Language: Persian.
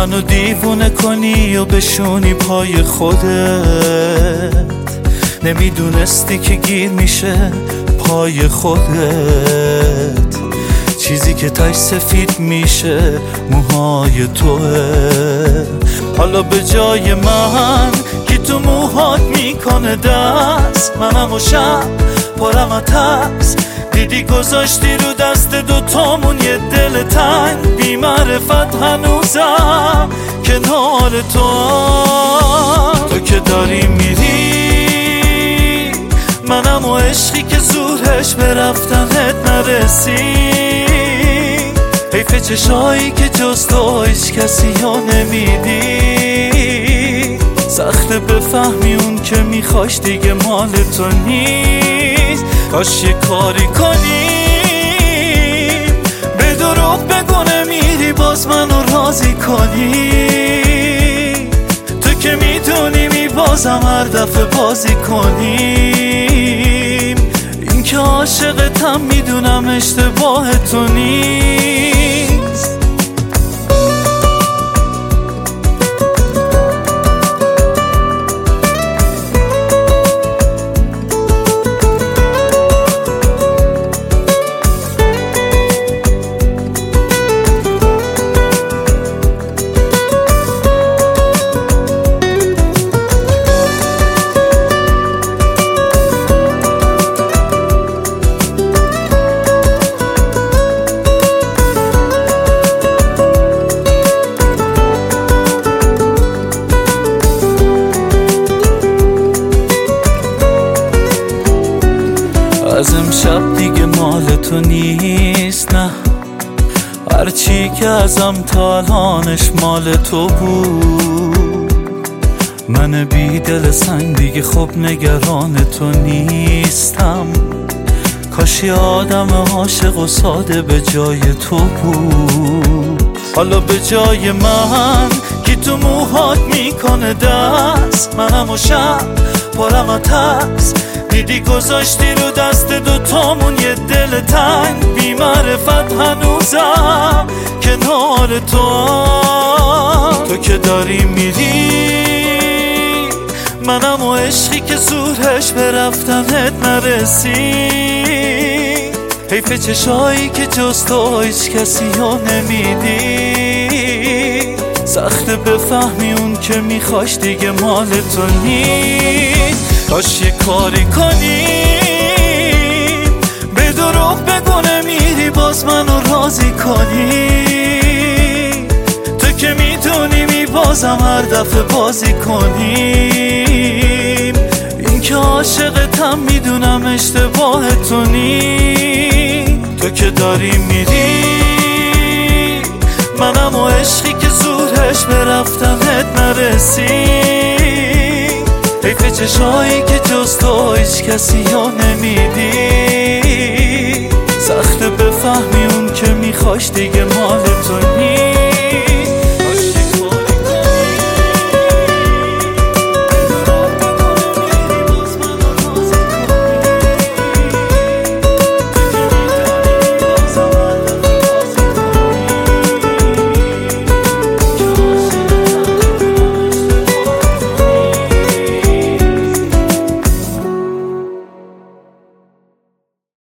منو دیوونه کنی و بشونی پای خودت. نمیدونستی که گیر میشه پای خودت. چیزی که تاش سفید میشه موهای توه. حالا به جای من کی تو موهات میکنه دست، منم و شب پرم از ترس. دیدی گذاشتی رو دست دوتامون یه دل تنگ. بی معرفت هنوزم کنار تو که داری میری. منم و عشقی که زورش به رفتنت نرسی. حیف چشایی که جز تو هیچ کسی ها نمیدی. سخته بفهمی اون که میخواش دیگه مال تو نیست. کاش یه کاری کنی به دروغ بگو نمیری باز منو راضی کنی. تو که میدونی بازم هر دفعه بازی کنیم. این که عاشقتم میدونم اشتباه تو نیست. از امشب دیگه مال تو نیست، نه. هرچی که ازم تا الانش مال تو بود. من بی دل سنگ دیگه خب نگران تو نیستم. کاش یه آدم عاشق و ساده به جای تو بود. حالا به جای من کی تو موهات میکنه دست، منم و شب پرم از ترس. دیدی گذاشتی رو دست دوتامون یه دل تنگ. بی معرفت هنوزم کنار تو که داری میری. منم و عشقی که زورش به رفتنت نرسی. حیف چشایی که جز تو هیچ کسی ها نمیدی. سخته بفهمی اون که میخواش دیگه مال تو نیست. کاش یه کاری کنی به دروغ بگو نمیری باز منو راضی کنی. تو که میدونی بازم هر دفعه بازی کنیم. این که عاشقتم میدونم اشتباه تو نیست. تو که داری میری. منم و عشقی که زورش به رفتنت نرسی. حیف چشایی که جز تو هیچ کسی ها نمیدی. سخته بفهمی اون که میخواش دیگه مال